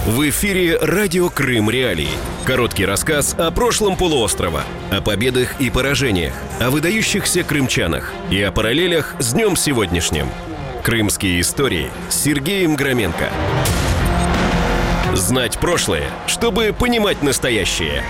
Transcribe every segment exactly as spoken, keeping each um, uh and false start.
В эфире «Радио Крым Реалии». Короткий рассказ о прошлом полуострова, о победах и поражениях, о выдающихся крымчанах и о параллелях с днем сегодняшним. Крымские истории с Сергеем Громенко. Знать прошлое, чтобы понимать настоящее.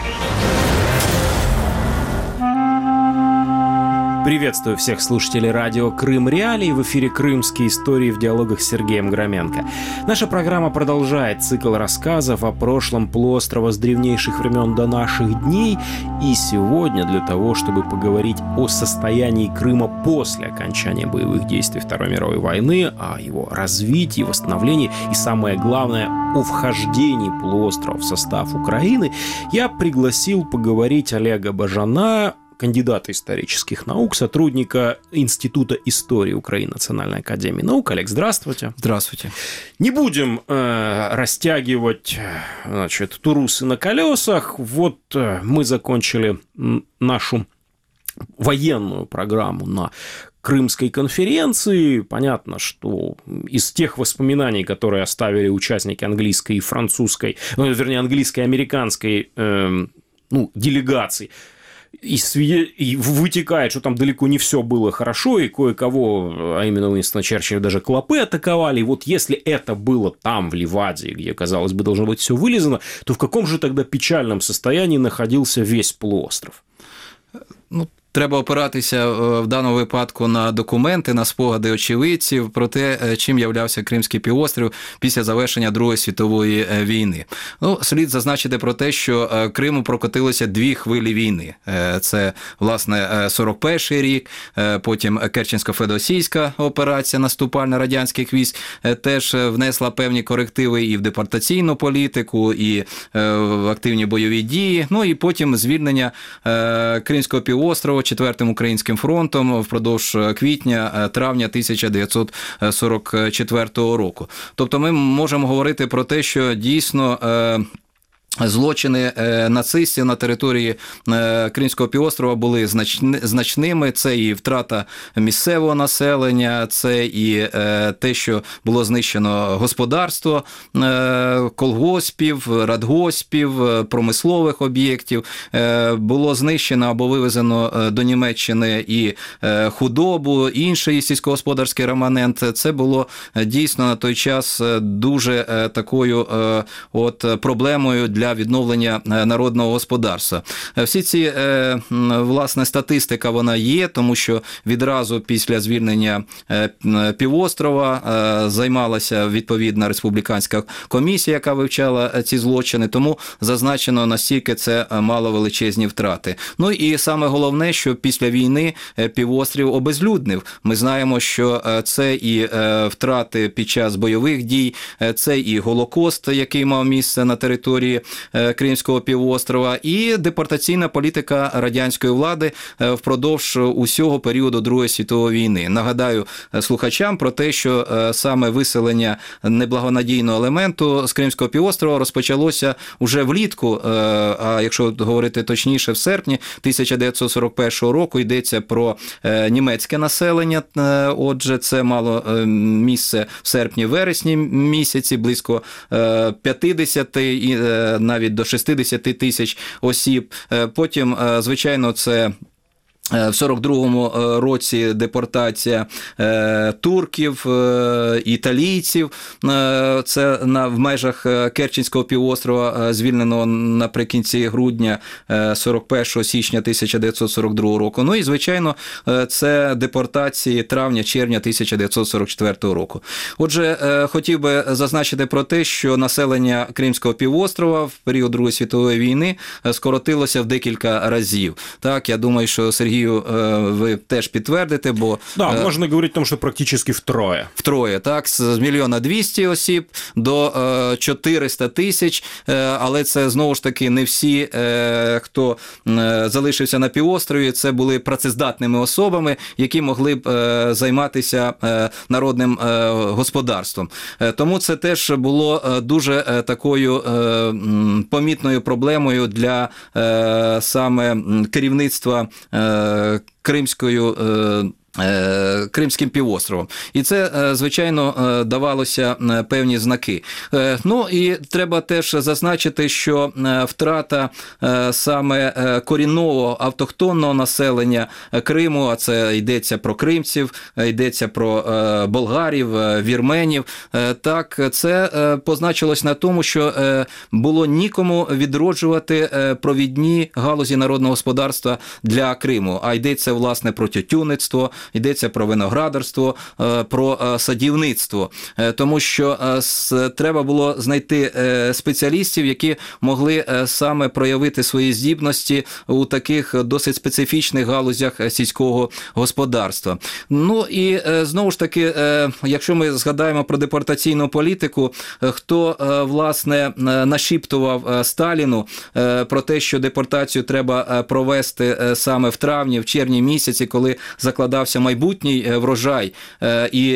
Приветствую всех слушателей радио «Крым Реалии». В эфире «Крымские истории» в диалогах с Сергеем Громенко. Наша программа продолжает цикл рассказов о прошлом полуострова с древнейших времен до наших дней. И сегодня для того, чтобы поговорить о состоянии Крыма после окончания боевых действий Второй мировой войны, о его развитии, восстановлении и, самое главное, о вхождении полуострова в состав Украины, я пригласил поговорить Олега Бажана, кандидата исторических наук, сотрудника Института истории Украины Национальной академии наук. Олег, здравствуйте. Здравствуйте. Не будем э, растягивать, значит, турусы на колесах. Вот э, мы закончили нашу военную программу на Крымской конференции. Понятно, что из тех воспоминаний, которые оставили участники английской и французской, ну, вернее, английской и американской э, ну, делегаций, И, свид... и вытекает, что там далеко не все было хорошо, и кое-кого, а именно Уинстона Черчилля, даже клопы атаковали. И вот если это было там, в Ливадии, где, казалось бы, должно быть все вылизано, то в каком же тогда печальном состоянии находился весь полуостров? Ну, треба опиратися в даному випадку на документи, на спогади очевидців про те, чим являвся Кримський півострів після завершення Другої світової війни. Ну, слід зазначити про те, що Криму прокотилося дві хвилі війни. Це, власне, сорок перший рік, потім Керченсько-Феодосійська операція наступальна радянських військ теж внесла певні корективи і в депортаційну політику, і в активні бойові дії. Ну, і потім звільнення Кримського півострова Четвертим Українським фронтом впродовж квітня-травня тисяча дев'ятсот сорок четвертого року. Тобто ми можемо говорити про те, що дійсно злочини нацистів на території Кримського півострова були значними. Це і втрата місцевого населення, це і те, що було знищено господарство колгоспів, радгоспів, промислових об'єктів. Було знищено або вивезено до Німеччини і худобу, інший сільськогосподарський реманент. Це було дійсно на той час дуже такою от проблемою для для відновлення народного господарства. Всі ці, власне, статистика, вона є, тому що відразу після звільнення півострова займалася відповідна республіканська комісія, яка вивчала ці злочини, тому зазначено, настільки це мало величезні втрати. Ну і саме головне, що після війни півострів обезлюднив. Ми знаємо, що це і втрати під час бойових дій, це і Голокост, який мав місце на території Кримського півострова, і депортаційна політика радянської влади впродовж усього періоду Другої світової війни. Нагадаю слухачам про те, що саме виселення неблагонадійного елементу з Кримського півострова розпочалося уже влітку, а якщо говорити точніше, в серпні тисяча дев'ятсот сорок першого року. Йдеться про німецьке населення. Отже, це мало місце в серпні-вересні місяці, близько п'ятдесят і навіть до шістдесят тисяч осіб. Потім, звичайно, це в сорок другому році депортація турків, італійців, це на, в межах Керченського півострова, звільненого наприкінці грудня, сорок першого січня тисяча дев'ятсот сорок другого року. Ну і, звичайно, це депортації травня-червня тисяча дев'ятсот сорок четвертого року. Отже, хотів би зазначити про те, що населення Кримського півострова в період Другої світової війни скоротилося в декілька разів. Так, я думаю, що Сергій ви теж підтвердите, бо... Да, можна говорити, тому, що практично втроє. Втроє, так, з мільйона двісті осіб до чотириста тисяч, але це, знову ж таки, не всі, хто залишився на півострові, це були працездатними особами, які могли б займатися народним господарством. Тому це теж було дуже такою помітною проблемою для саме керівництва Кримською Кримським півостровом. І це, звичайно, давалося певні знаки. Ну і треба теж зазначити, що втрата саме корінного автохтонного населення Криму, а це йдеться про кримців, йдеться про болгарів, вірменів, так, це позначилось на тому, що було нікому відроджувати провідні галузі народного господарства для Криму, а йдеться, власне, про тютюництво, йдеться про виноградарство, про садівництво, тому що треба було знайти спеціалістів, які могли саме проявити свої здібності у таких досить специфічних галузях сільського господарства. Ну і знову ж таки, якщо ми згадаємо про депортаційну політику, хто, власне, нашіптував Сталіну про те, що депортацію треба провести саме в травні, в червні місяці, коли закладався майбутній врожай, і,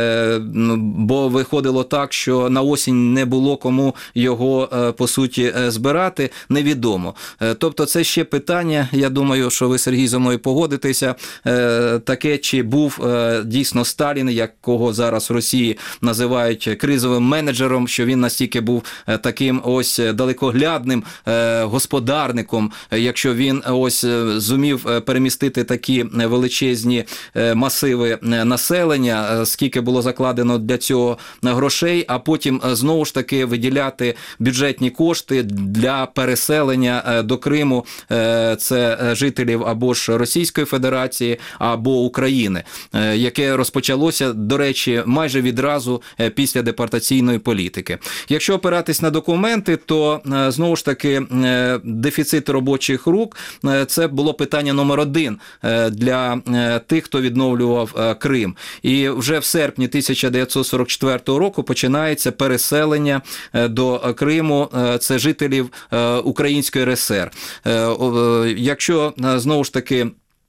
бо виходило так, що на осінь не було кому його, по суті, збирати, невідомо. Тобто це ще питання, я думаю, що ви, Сергій, зі мною погодитеся, таке, чи був дійсно Сталін, якого зараз в Росії називають кризовим менеджером, що він настільки був таким ось далекоглядним господарником, якщо він ось зумів перемістити такі величезні масиви населення, скільки було закладено для цього грошей, а потім знову ж таки виділяти бюджетні кошти для переселення до Криму, це жителів або ж Російської Федерації, або України, яке розпочалося, до речі, майже відразу після депортаційної політики. Якщо опиратись на документи, то знову ж таки дефіцит робочих рук – це було питання номер один для тих, хто відновлював Крим. І вже в серпні тисяча дев'ятсот сорок четвертого року починається переселення до Криму, це жителів Української РСР. Якщо, знову ж таки,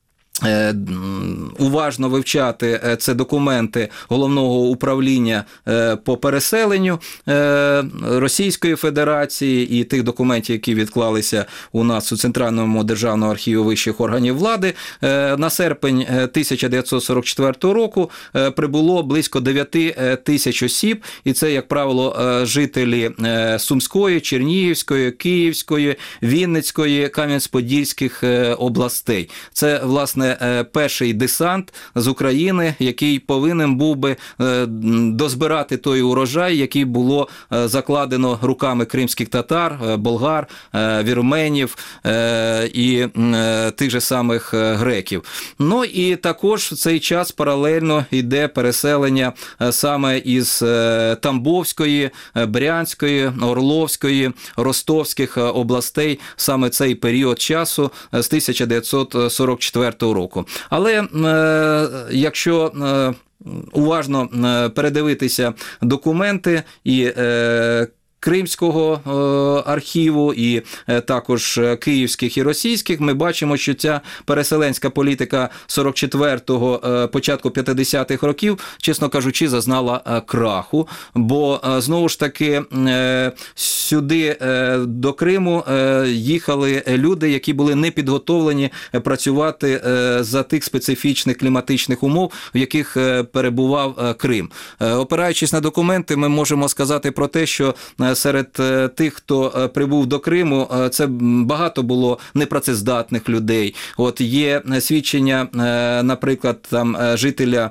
уважно вивчати це документи Головного управління по переселенню Російської Федерації і тих документів, які відклалися у нас у Центральному державному архіві вищих органів влади, на серпень тисяча дев'ятсот сорок четвертого року прибуло близько дев'ять тисяч осіб, і це, як правило, жителі Сумської, Чернігівської, Київської, Вінницької, Кам'янець-Подільських областей. Це, власне, перший десант з України, який повинен був би дозбирати той урожай, який було закладено руками кримських татар, болгар, вірменів і тих же самих греків. Ну і також в цей час паралельно йде переселення саме із Тамбовської, Брянської, Орловської, Ростовських областей, саме цей період часу з тисяча дев'ятсот сорок четвертого року. Але е, якщо е, уважно е, передивитися документи і е, Кримського архіву і також київських і російських, ми бачимо, що ця переселенська політика сорок четвертого, початку п'ятдесятих років, чесно кажучи, зазнала краху, бо знову ж таки сюди до Криму їхали люди, які були не підготовлені працювати за тих специфічних кліматичних умов, в яких перебував Крим. Опираючись на документи, ми можемо сказати про те, що серед тих, хто прибув до Криму, це багато було непрацездатних людей. От є свідчення, наприклад, там жителя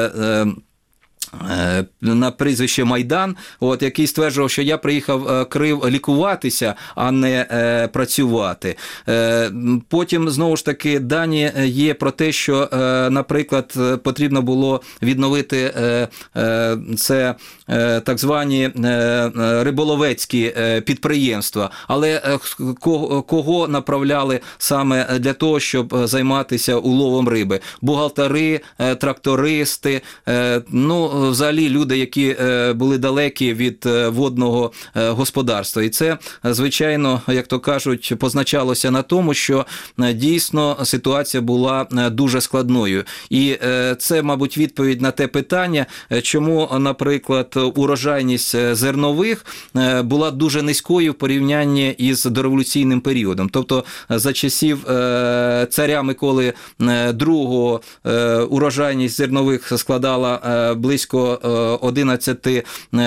на прізвище Майдан, от, який стверджував, що я приїхав Крим лікуватися, а не е, працювати. Е, потім, знову ж таки, дані є про те, що, е, наприклад, потрібно було відновити е, е, це е, так звані е, риболовецькі е, підприємства. Але е, кого, кого направляли саме для того, щоб займатися уловом риби? Бухгалтери, е, трактористи, е, ну, ну, взагалі люди, які були далекі від водного господарства. І це, звичайно, як то кажуть, позначалося на тому, що дійсно ситуація була дуже складною. І це, мабуть, відповідь на те питання, чому, наприклад, урожайність зернових була дуже низькою в порівнянні із дореволюційним періодом. Тобто за часів царя Миколи другого урожайність зернових складала близько одинадцять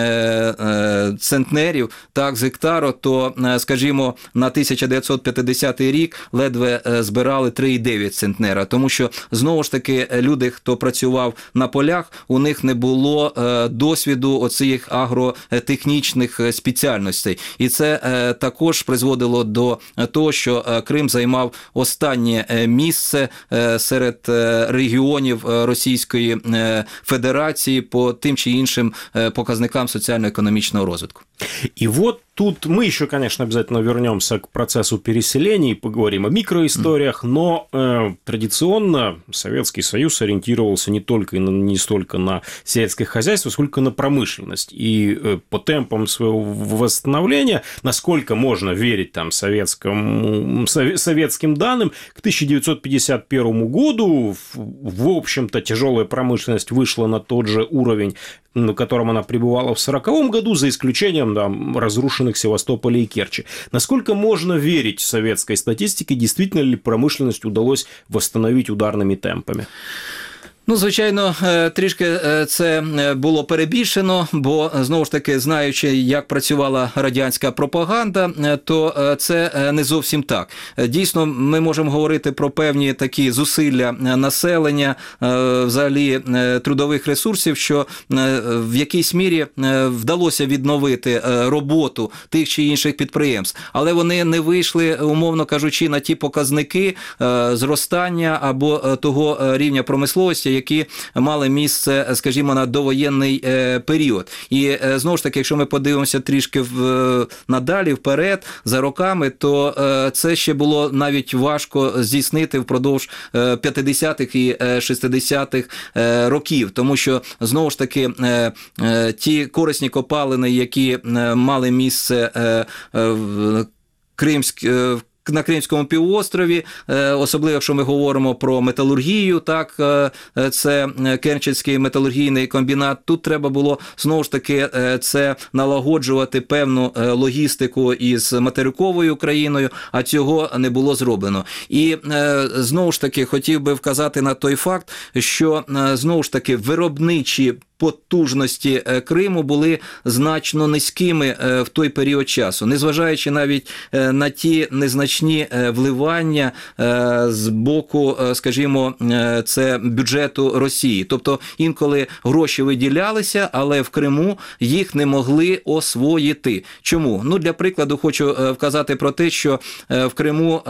центнерів так, з гектару, то, скажімо, на тисяча дев'ятсот п'ятдесятий рік ледве збирали три цілих дев'ять десятих центнера, тому що, знову ж таки, люди, хто працював на полях, у них не було досвіду оцих агротехнічних спеціальностей. І це також призводило до того, що Крим займав останнє місце серед регіонів Російської Федерации по тем чи іншим показникам социально-экономического розвитку. И вот тут мы еще, конечно, обязательно вернемся к процессу переселения и поговорим о микроисториях, но э, традиционно Советский Союз ориентировался не только и не столько на сельское хозяйство, сколько на промышленность. И э, по темпам своего восстановления, насколько можно верить там советскому, советским данным, к тысяча девятьсот пятьдесят первому году, в общем-то, тяжелая промышленность вышла на тот же уровень, на котором она пребывала в сороковом году, за исключением там, разрушенных Севастополя и Керчи. Насколько можно верить советской статистике, действительно ли промышленность удалось восстановить ударными темпами? Ну, звичайно, трішки це було перебільшено, бо, знову ж таки, знаючи, як працювала радянська пропаганда, то це не зовсім так. Дійсно, ми можемо говорити про певні такі зусилля населення, взагалі трудових ресурсів, що в якійсь мірі вдалося відновити роботу тих чи інших підприємств, але вони не вийшли, умовно кажучи, на ті показники зростання або того рівня промисловості, які мали місце, скажімо, на довоєнний період. І, знову ж таки, якщо ми подивимося трішки в, надалі, вперед, за роками, то це ще було навіть важко здійснити впродовж п'ятдесятих і шістдесятих років, тому що, знову ж таки, ті корисні копалини, які мали місце в Кримській, на Кримському півострові, особливо, якщо ми говоримо про металургію, так, це Керченський металургійний комбінат, тут треба було, знову ж таки, це налагоджувати певну логістику із материковою Україною, а цього не було зроблено. І, знову ж таки, хотів би вказати на той факт, що, знову ж таки, виробничі потужності Криму були значно низькими в той період часу, незважаючи навіть на ті незначні вливання з боку, скажімо, це бюджету Росії. Тобто інколи гроші виділялися, але в Криму їх не могли освоїти. Чому? Ну, для прикладу хочу вказати про те, що в Криму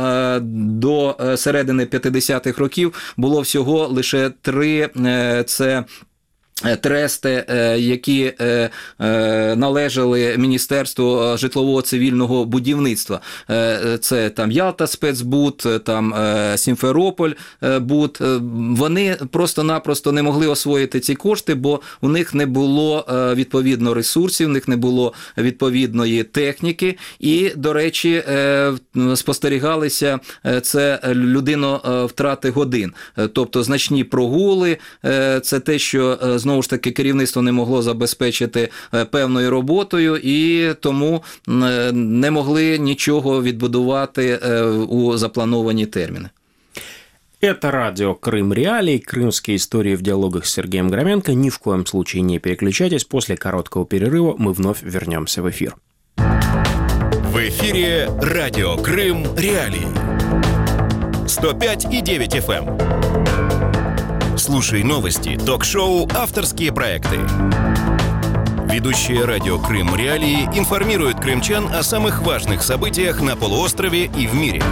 до середини п'ятдесятих років було всього лише три це трести, які належали Міністерству житлово-цивільного будівництва. Це там Ялта спецбуд, там Сімферополь буд. Вони просто-напросто не могли освоїти ці кошти, бо у них не було відповідно ресурсів, у них не було відповідної техніки. І, до речі, спостерігалися це людино-втрати годин. Тобто значні прогули, це те, що знову ж таки, керівництво не могло забезпечити певною роботою і тому не могли нічого відбудувати у заплановані терміни. Это радио «Крым. Реалии», крымские истории в диалогах с Сергеем Громенко. Ни в коем случае не переключайтесь. После короткого перерыва мы вновь вернемся в эфир. В эфире радио «Крым. Реалии». сто пять и девять эф эм. Слушай новости, ток-шоу, авторские проекты. Ведущие радио «Крым. Реалии» информируют крымчан о самых важных событиях на полуострове и в мире.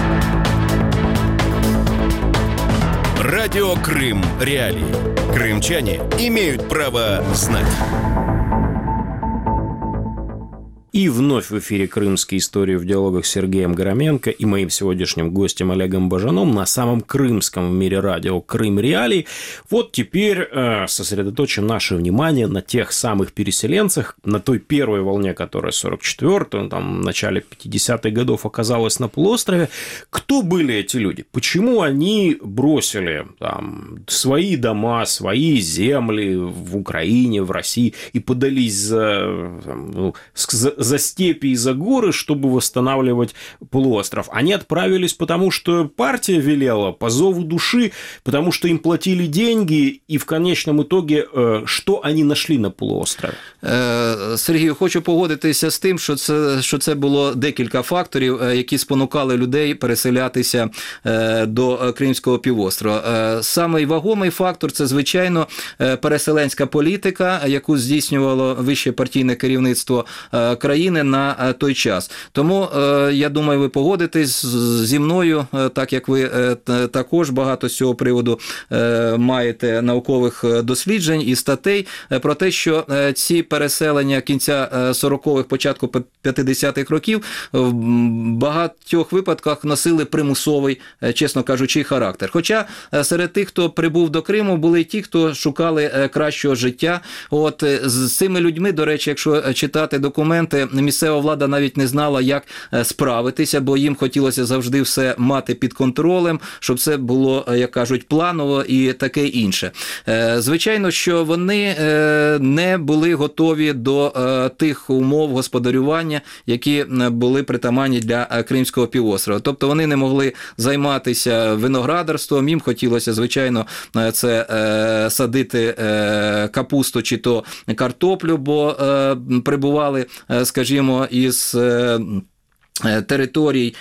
Радио «Крым. Реалии». Крымчане имеют право знать. И вновь в эфире «Крымские истории» в диалогах с Сергеем Гороменко и моим сегодняшним гостем Олегом Бажаном на самом крымском в мире радио «Крым Реалий». Вот теперь э, сосредоточим наше внимание на тех самых переселенцах, на той первой волне, которая в сорок четвёртом, там, в начале пятидесятых годов оказалась на полуострове. Кто были эти люди? Почему они бросили там, свои дома, свои земли в Украине, в России и подались за, там, ну, за за степи и за горы, чтобы восстанавливать полуостров. Они отправились потому, что партия велела, по зову души, потому что им платили деньги, і в конечному итоге, що вони знайшли на полуострові? Сергію, хочу погодитися з тим, що це, що це було декілька факторів, які спонукали людей переселятися до Кримського півострова. Самий вагомий фактор – це, звичайно, переселенська політика, яку здійснювало вище партійне керівництво країни на той час. Тому, я думаю, ви погодитесь зі мною, так як ви також багато з цього приводу маєте наукових досліджень і статей про те, що ці переселення кінця сорокових, початку п'ятдесятих років в багатьох випадках носили примусовий, чесно кажучи, характер. Хоча серед тих, хто прибув до Криму, були й ті, хто шукали кращого життя. От з цими людьми, до речі, якщо читати документи, місцева влада навіть не знала, як справитися, бо їм хотілося завжди все мати під контролем, щоб це було, як кажуть, планово і таке інше. Звичайно, що вони не були готові до тих умов господарювання, які були притаманні для Кримського півострова. Тобто вони не могли займатися виноградарством, їм хотілося, звичайно, це садити капусту чи то картоплю, бо прибували, скажімо, із територій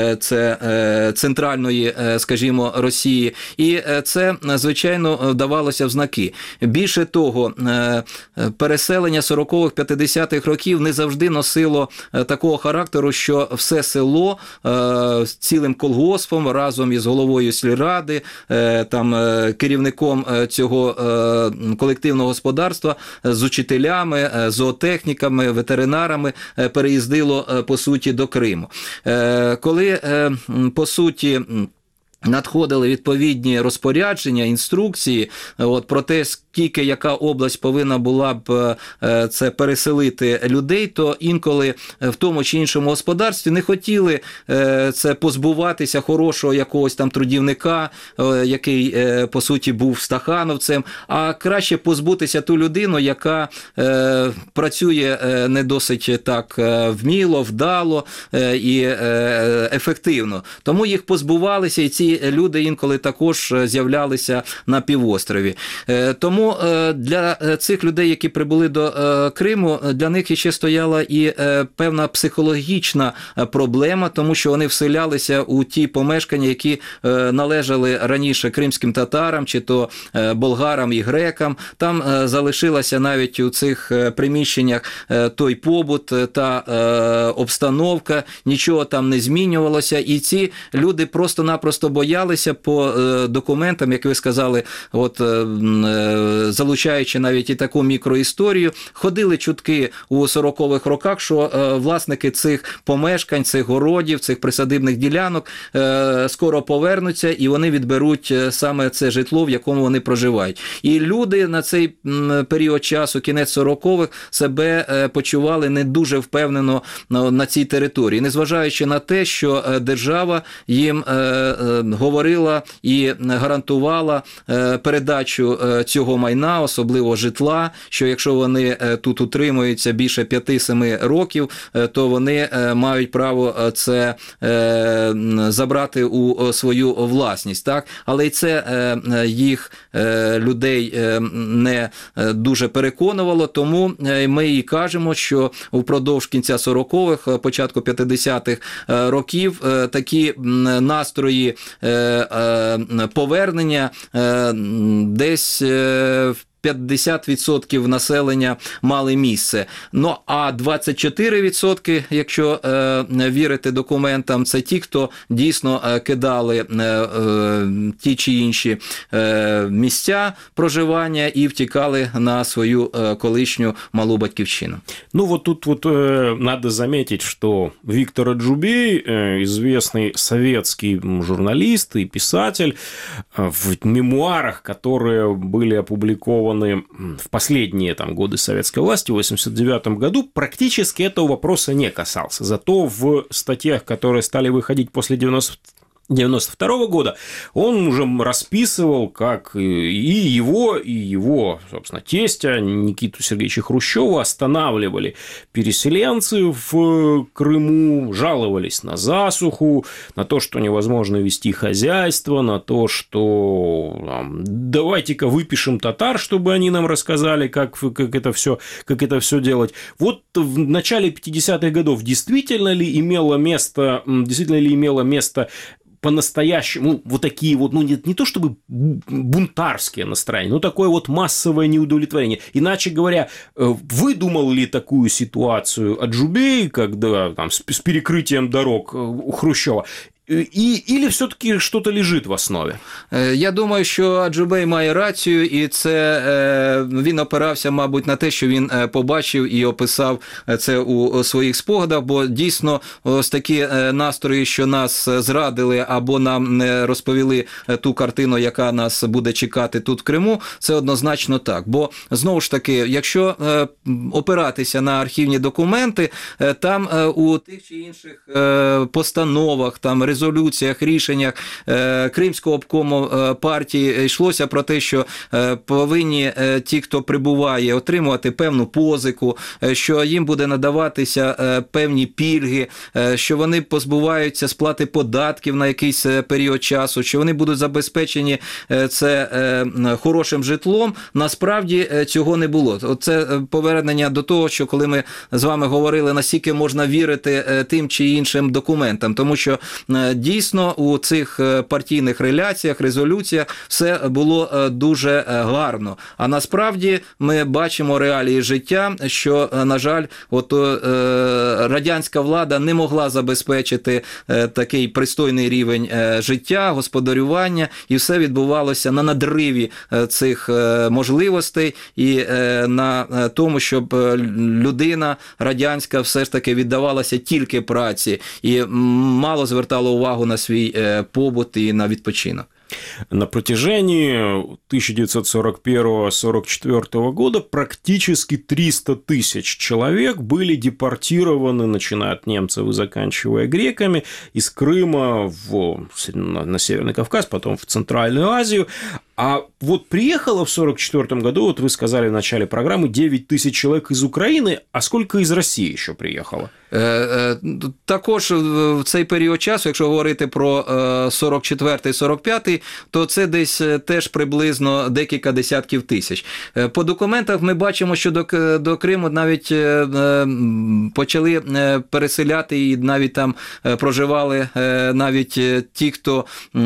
це центральної, скажімо, Росії. І це, звичайно, вдавалося в знаки. Більше того, переселення сорокових, п'ятдесятих років не завжди носило такого характеру, що все село з цілим колгоспом, разом із головою сільради, там, керівником цього колективного господарства, з учителями, зоотехніками, ветеринарами переїздило, по суті, до Криму. Коли, по суті, надходили відповідні розпорядження, інструкції от, про те, скільки яка область повинна була б це переселити людей, то інколи в тому чи іншому господарстві не хотіли це позбуватися хорошого якогось там трудівника, який, по суті, був стахановцем, а краще позбутися ту людину, яка працює не досить так вміло, вдало і ефективно. Тому їх позбувалися, і ці люди інколи також з'являлися на півострові. Тому для цих людей, які прибули до Криму, для них іще стояла і певна психологічна проблема, тому що вони вселялися у ті помешкання, які належали раніше кримським татарам, чи то болгарам і грекам. Там залишилася навіть у цих приміщеннях той побут та обстановка, нічого там не змінювалося, і ці люди просто-напросто боялися по документам, як ви сказали, от залучаючи навіть і таку мікроісторію, ходили чутки у сорокових роках, що власники цих помешкань, цих городів, цих присадибних ділянок скоро повернуться і вони відберуть саме це житло, в якому вони проживають. І люди на цей період часу, кінець сорокових, себе почували не дуже впевнено на цій території, незважаючи на те, що держава їм говорила і гарантувала передачу цього майна, особливо житла, що якщо вони тут утримуються більше п'яти-семи років, то вони мають право це забрати у свою власність. Так? Але й це їх, людей, не дуже переконувало, тому ми і кажемо, що впродовж кінця сорокових, початку п'ятдесятих років такі настрої повернення десь п'ятдесят відсотків населення мали місце. Ну, а двадцять чотири відсотки, якщо е, вірити документам, це ті, хто дійсно е, кидали е, е, ті чи інші е, місця проживання і втікали на свою е, колишню малу батьківщину. Ну, вот тут вот э, надо заметить, что Виктор Аджубей, э, известный советский журналист и писатель, э, в мемуарах, которые были опубликованы в последние там, годы советской власти, в восемьдесят девятом году, практически этого вопроса не касался. Зато в статьях, которые стали выходить после девяносто второго года, он уже расписывал, как и его, и его, собственно, тестя Никиту Сергеевича Хрущева останавливали переселенцы в Крыму, жаловались на засуху, на то, что невозможно вести хозяйство, на то, что там, давайте-ка выпишем татар, чтобы они нам рассказали, как, как, это все, как это все делать. Вот в начале пятидесятых годов действительно ли имело место, действительно ли имело место по-настоящему, вот такие вот, ну, не, не то чтобы бунтарские настроения, но такое вот массовое неудовлетворение. Иначе говоря, выдумал ли такую ситуацию Аджубей, когда там с, с перекрытием дорог у Хрущева, І, или все-таки щось лежить в основі? Я думаю, що Аджубей має рацію, і це він опирався, мабуть, на те, що він побачив і описав це у своїх спогадах, бо дійсно ось такі настрої, що нас зрадили або нам не розповіли ту картину, яка нас буде чекати тут в Криму, це однозначно так. Бо, знову ж таки, якщо опиратися на архівні документи, там у тих чи інших постановах, там резолюціях, рішеннях Кримського обкому партії йшлося про те, що повинні ті, хто прибуває, отримувати певну позику, що їм буде надаватися певні пільги, що вони позбуваються сплати податків на якийсь період часу, що вони будуть забезпечені це хорошим житлом. Насправді цього не було. Це повернення до того, що коли ми з вами говорили, наскільки можна вірити тим чи іншим документам, тому що дійсно у цих партійних реляціях, резолюціях все було дуже гарно. А насправді ми бачимо реалії життя, що, на жаль, от радянська влада не могла забезпечити такий пристойний рівень життя, господарювання, і все відбувалося на надриві цих можливостей і на тому, щоб людина радянська все ж таки віддавалася тільки праці і мало звертала увагу на свій побут і на відпочинок. На протяжении тысяча девятьсот сорок первого — сорок четвёртого года практически триста тысяч человек были депортированы, начиная от немцев и заканчивая греками, из Крыма в, на Северный Кавказ, потом в Центральную Азию. А вот приехало в сорок четвёртом году, вот вы сказали в начале программы, девять тысяч человек из Украины, а сколько из Росії ще приїхало? Також в цей період часу, якщо говорити про сорок четвертий — сорок п'ятий, то це десь теж приблизно декілька десятків тисяч. По документах ми бачимо, що до, до Криму навіть почали переселяти і навіть там проживали навіть ті, хто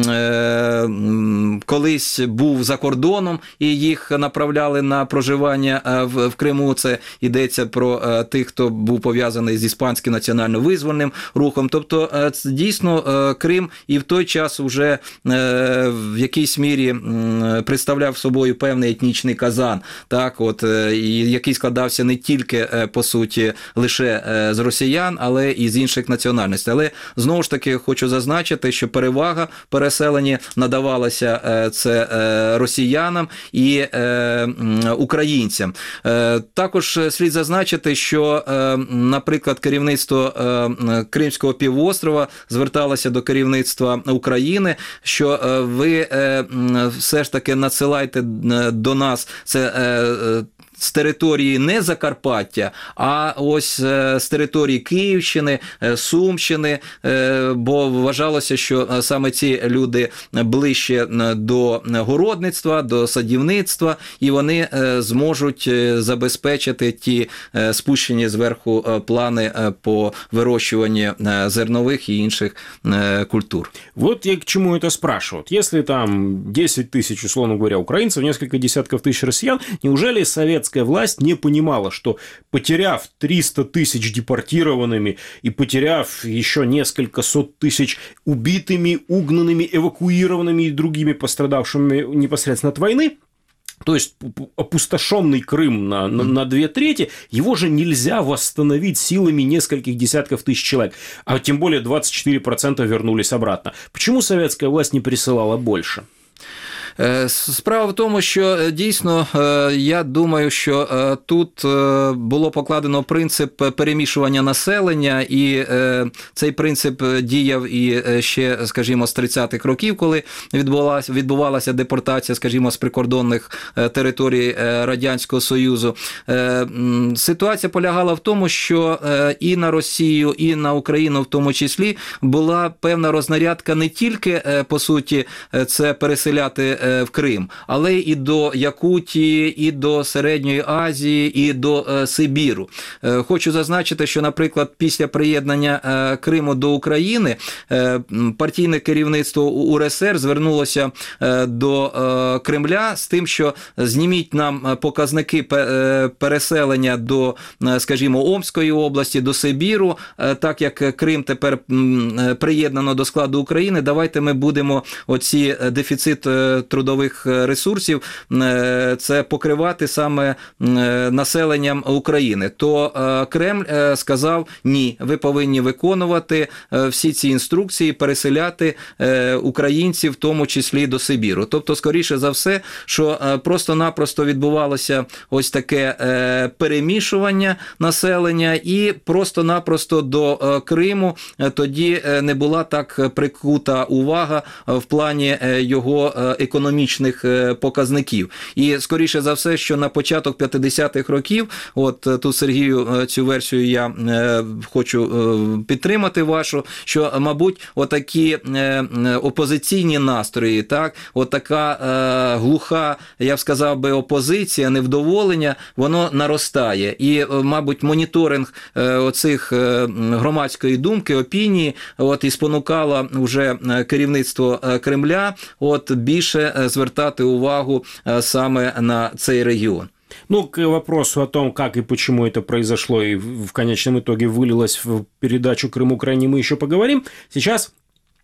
колись був за кордоном і їх направляли на проживання в, в Криму. Це йдеться про тих, хто був пов'язаний з іспанським національно-визвольним рухом. Тобто, дійсно, Крим і в той час вже в якійсь мірі представляв собою певний етнічний казан, так, от, і який складався не тільки, по суті, лише з росіян, але і з інших національностей. Але, знову ж таки, хочу зазначити, що перевага переселення надавалася це росіянам і українцям. Також слід зазначити, що, наприклад, керівництво Кримського півострова зверталося до керівництва України, що ви все ж таки надсилайте до нас це з території не Закарпаття, а ось з території Київщини, Сумщини, бо вважалося, що саме ці люди ближче до городництва, до садівництва, і вони зможуть забезпечити ті спущені зверху плани по вирощуванню зернових и інших культур. Вот я к чему это спрашиваю. Если там десять тысяч, условно говоря, украинцев, несколько десятков тысяч россиян, неужели советская власть не понимала, что, потеряв триста тысяч депортированными и потеряв еще несколько сот тысяч убитыми, угнанными, эвакуированными и другими пострадавшими непосредственно от войны, то есть опустошенный Крым на, на, на две трети, его же нельзя восстановить силами нескольких десятков тысяч человек, а тем более двадцать четыре процента вернулись обратно. Почему советская власть не присылала больше? Справа в тому, що дійсно, я думаю, що тут було покладено принцип перемішування населення, і цей принцип діяв і ще, скажімо, з тридцятих років, коли відбувалася, відбувалася депортація, скажімо, з прикордонних територій Радянського Союзу. Ситуація полягала в тому, що і на Росію, і на Україну в тому числі була певна рознарядка не тільки, по суті, це переселяти в Крим, але і до Якутії, і до Середньої Азії, і до Сибіру. Хочу зазначити, що, наприклад, після приєднання Криму до України партійне керівництво УРСР звернулося до Кремля з тим, що зніміть нам показники переселення до, скажімо, Омської області, до Сибіру, так як Крим тепер приєднано до складу України, давайте ми будемо оці дефіцит трудових ресурсів це покривати саме населенням України. То Кремль сказав, ні, ви повинні виконувати всі ці інструкції, переселяти українців, в тому числі до Сибіру. Тобто, скоріше за все, що просто-напросто відбувалося ось таке перемішування населення, і просто-напросто до Криму тоді не була так прикута увага в плані його економічних показників. І, скоріше за все, що на початок п'ятдесятих років, от тут, Сергію, цю версію я е, хочу е, підтримати вашу, що, мабуть, отакі е, опозиційні настрої, так, отака е, глуха, я б сказав би, опозиція, невдоволення, воно наростає. І, е, мабуть, моніторинг е, оцих е, громадської думки, опінії, от, і спонукало вже керівництво Кремля, от, більше звертати увагу саме на цей регіон. Ну, к вопросу о том, как и почему это произошло и в конечном итоге вылилось в передачу «Крым-Украине», мы еще поговорим. Сейчас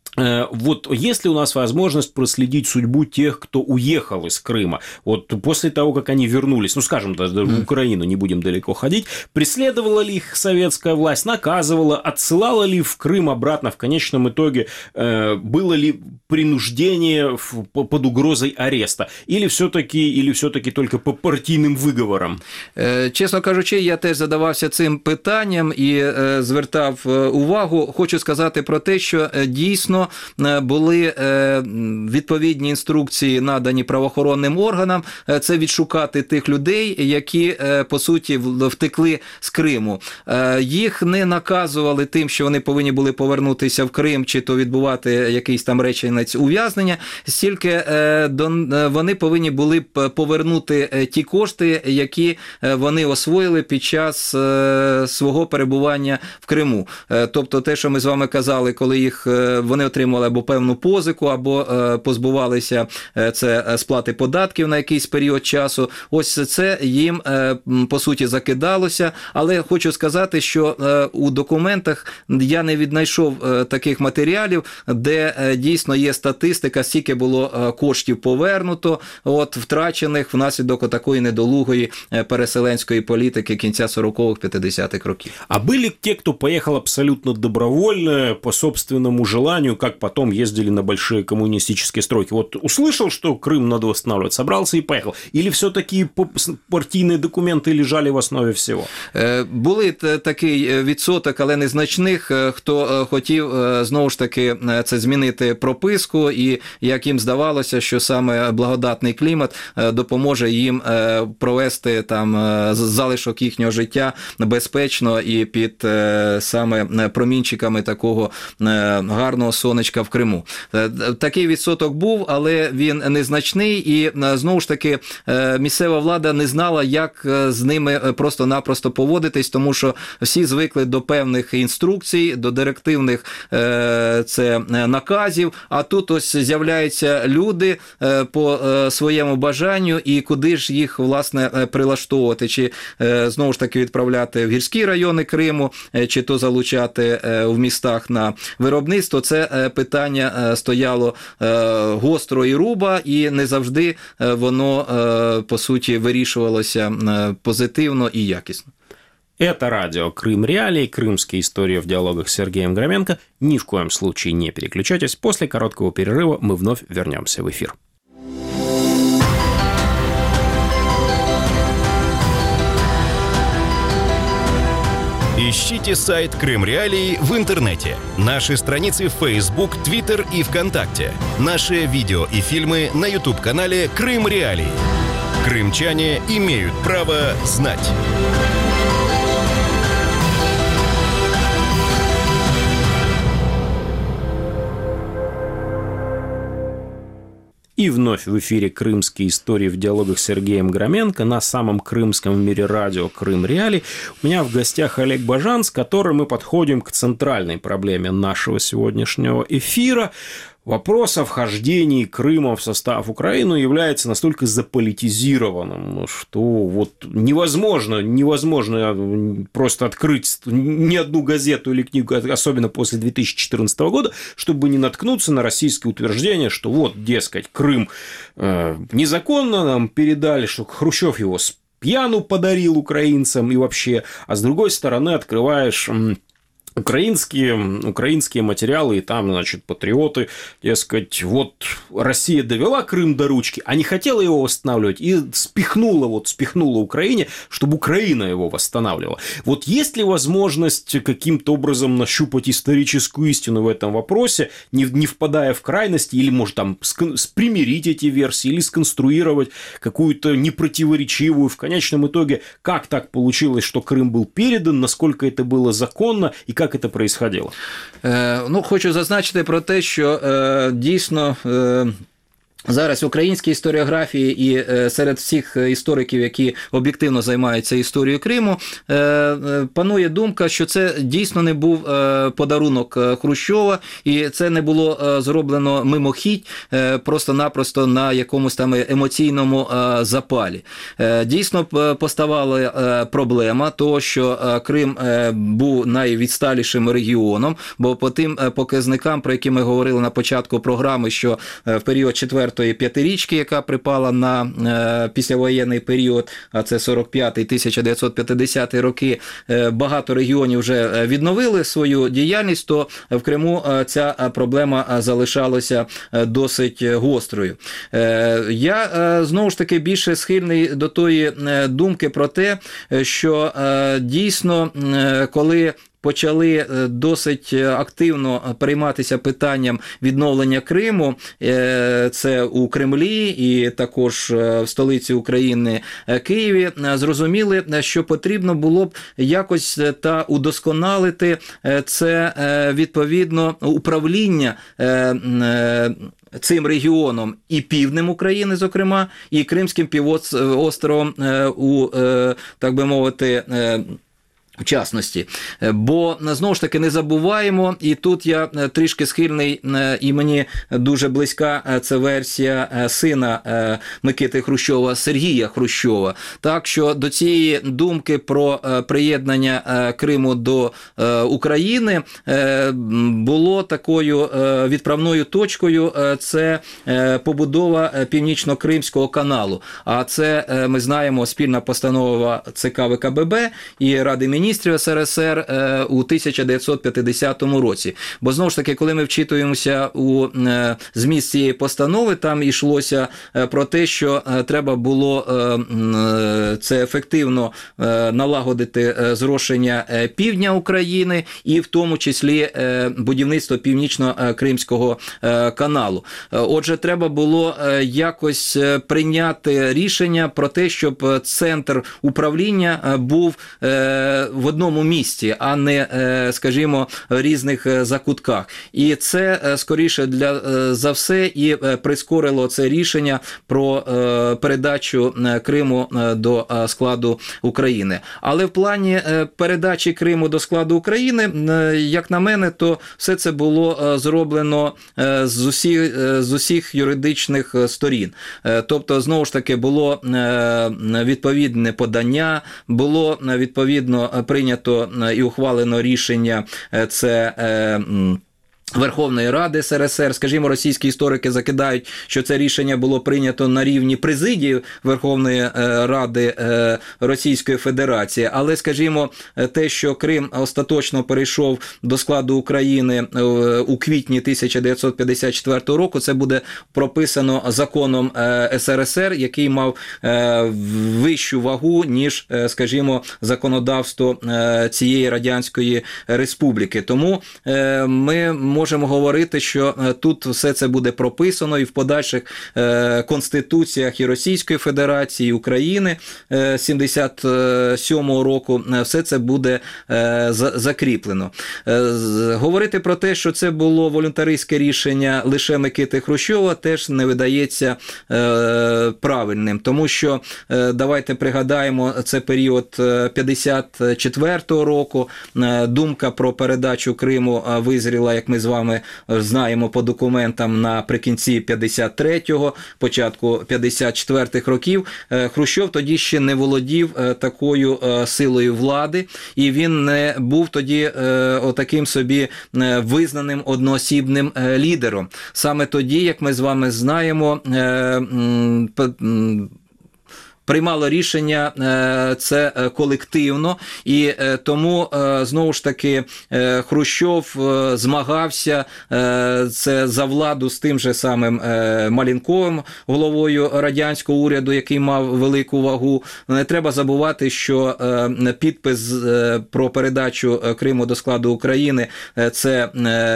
вот есть ли у нас возможность проследить судьбу тех, кто уехал из Крыма? Вот после того, как они вернулись, ну, скажем, даже в Украину, не будем далеко ходить, преследовала ли их советская власть, наказывала, отсылала ли в Крым обратно в конечном итоге, было ли принуждение под угрозой ареста? Или все-таки, или все-таки только по партійним виговорам? Чесно кажучи, я теж задавався цим питанням і звертав увагу. Хочу сказати про те, що дійсно були відповідні інструкції надані правоохоронним органам, це відшукати тих людей, які, по суті, втекли з Криму. Їх не наказували тим, що вони повинні були повернутися в Крим, чи то відбувати якийсь там реченець ув'язнення, стільки вони повинні були повернути ті кошти, які вони освоїли під час свого перебування в Криму. Тобто те, що ми з вами казали, коли їх вони отримували або певну позику, або позбувалися це сплати податків на якийсь період часу. Ось це їм, по суті, закидалося. Але хочу сказати, що у документах я не віднайшов таких матеріалів, де дійсно є статистика, скільки було коштів повернуто, от, втрачених внаслідок такої недолугої переселенської політики кінця сорокових-п'ятдесятих років. А были те, кто поехал абсолютно добровольно, по собственному желанию, как как потом ездили на большие коммунистические стройки. Вот услышал, что Крым надо восстанавливать, собрался и поехал. Или все-таки партийные документы лежали в основе всего? Були такий відсоток, але незначних, хто хотів, знову ж таки, це змінити прописку, і як їм здавалося, що саме благодатний клімат допоможе їм провести там залишок їхнього життя безпечно і під саме промінчиками такого гарного сонечка в Криму. Такий відсоток був, але він незначний, і знову ж таки місцева влада не знала, як з ними просто-напросто поводитись, тому що всі звикли до певних інструкцій, до директивних це наказів, а тут ось з'являються люди по своєму бажанню, і куди ж їх, власне, прилаштовувати, чи знову ж таки відправляти в гірські райони Криму, чи то залучати в містах на виробництво. Це питання стояло гостро і руба, і не завжди воно, по суті, вирішувалося позитивно і якісно. Это радио «Крым Реалии», крымские истории в диалогах с Сергеем Громенко. Ни в коем случае не переключайтесь. После короткого перерыва мы вновь вернемся в эфир. Ищите сайт «Крым Реалии» в интернете, наши страницы в Facebook, Twitter и ВКонтакте, наши видео и фильмы на YouTube-канале «Крым Реалии». Крымчане имеют право знать. И вновь в эфире «Крымские истории» в диалогах с Сергеем Громенко на самом крымском в мире радио «Крым Реалии». У меня в гостях Олег Бажан, с которым мы подходим к центральной проблеме нашего сегодняшнего эфира. Вопрос о вхождении Крыма в состав Украины является настолько заполитизированным, что вот невозможно, невозможно просто открыть ни одну газету или книгу, особенно после две тысячи четырнадцатого года, чтобы не наткнуться на российское утверждение, что вот, дескать, Крым э, незаконно нам передали, что Хрущев его с пьяну подарил украинцам и вообще, а с другой стороны открываешь... Украинские, украинские материалы, и там, значит, патриоты, дескать, вот Россия довела Крым до ручки, а не хотела его восстанавливать, и спихнула, вот, спихнула Украине, чтобы Украина его восстанавливала. Вот есть ли возможность каким-то образом нащупать историческую истину в этом вопросе, не, не впадая в крайности, или, может, там, примирить эти версии, или сконструировать какую-то непротиворечивую, в конечном итоге, как так получилось, что Крым был передан, насколько это было законно, и как це происходило? Е, ну, хочу зазначити про те, що е, дійсно е, зараз в українській історіографії і серед всіх істориків, які об'єктивно займаються історією Криму, панує думка, що це дійсно не був подарунок Хрущова, і це не було зроблено мимохідь, просто-напросто на якомусь там емоційному запалі. Дійсно поставала проблема того, що Крим був найвідсталішим регіоном, бо по тим показникам, про які ми говорили на початку програми, що в період четвертої п'ятирічки, яка припала на е, післявоєнний період, а це сорок п'ятий - тисяча дев'ятсот п'ятдесяті роки, е, багато регіонів вже відновили свою діяльність, то в Криму е, ця проблема залишалася досить гострою. Е, я, е, знову ж таки, більше схильний до тої е, думки про те, що е, дійсно, е, коли почали досить активно перейматися питанням відновлення Криму, це у Кремлі і також в столиці України Києві, зрозуміли, що потрібно було б якось та удосконалити це відповідно управління цим регіоном і півднем України, зокрема, і Кримським півостровом у, так би мовити, в частності. Бо, знову ж таки, не забуваємо, і тут я трішки схильний, і мені дуже близька ця версія сина Микити Хрущова, Сергія Хрущова. Так, що до цієї думки про приєднання Криму до України було такою відправною точкою, це побудова Північно-Кримського каналу. А це, ми знаємо, спільна постанова ЦК ВКББ і Ради Міністрів міністрів ес ер ес ер у тисяча дев'ятсот п'ятдесятому році. Бо, знову ж таки, коли ми вчитуємося у зміст цієї постанови, там йшлося про те, що треба було це ефективно налагодити зрошення півдня України і в тому числі будівництво Північно-Кримського каналу. Отже, треба було якось прийняти рішення про те, щоб центр управління був в одному місці, а не, скажімо, в різних закутках. І це, скоріше для, за все, і прискорило це рішення про передачу Криму до складу України. Але в плані передачі Криму до складу України, як на мене, то все це було зроблено з усіх, з усіх юридичних сторін. Тобто, знову ж таки, було відповідне подання, було відповідно прийнято і ухвалено рішення, це Верховної Ради ес ер ес ер. Скажімо, російські історики закидають, що це рішення було прийнято на рівні президії Верховної Ради Російської Федерації, але, скажімо, те, що Крим остаточно перейшов до складу України у квітні тисяча дев'ятсот п'ятдесят четвертого року, це буде прописано законом ес ер ес ер, який мав вищу вагу, ніж, скажімо, законодавство цієї Радянської Республіки. Тому ми можемо говорити, що тут все це буде прописано і в подальших конституціях і Російської Федерації, і України сімдесят сьомого року все це буде закріплено. Говорити про те, що це було волюнтаристське рішення лише Микити Хрущова, теж не видається правильним, тому що, давайте пригадаємо, це період п'ятдесят четвертого року, думка про передачу Криму визріла, як ми з вами знаємо по документам, наприкінці п'ятдесят третього, початку п'ятдесят четвертих років. Хрущов тоді ще не володів такою силою влади, і він не був тоді отаким собі визнаним одноосібним лідером. Саме тоді, як ми з вами знаємо, приймало рішення це колективно, і тому, знову ж таки, Хрущов змагався це за владу з тим же самим Малінковим, головою радянського уряду, який мав велику вагу. Не треба забувати, що підпис про передачу Криму до складу України – це